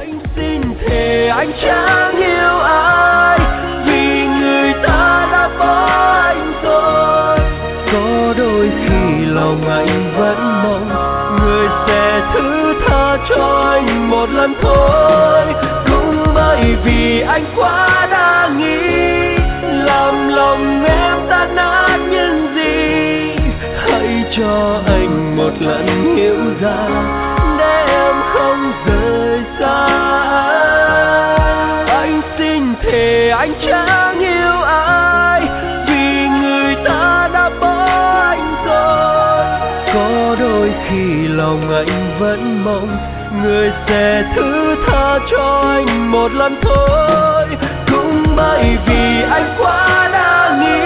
Anh xin thề anh chẳng yêu ai, vì người ta đã bỏ anh rồi. Có đôi khi lòng anh vẫn mong người sẽ thứ tha cho anh một lần thôi. Cũng bởi vì anh quá đa nghi, làm lòng em tan nát những gì. Hãy cho anh một lần hiểu ra để em không rời xa. Anh xin thề anh chẳng yêu ai, vì người ta đã bỏ anh rồi. Có đôi khi lòng anh vẫn mong người sẽ thứ tha cho anh một lần thôi. Cũng bởi vì anh quá đa nghi,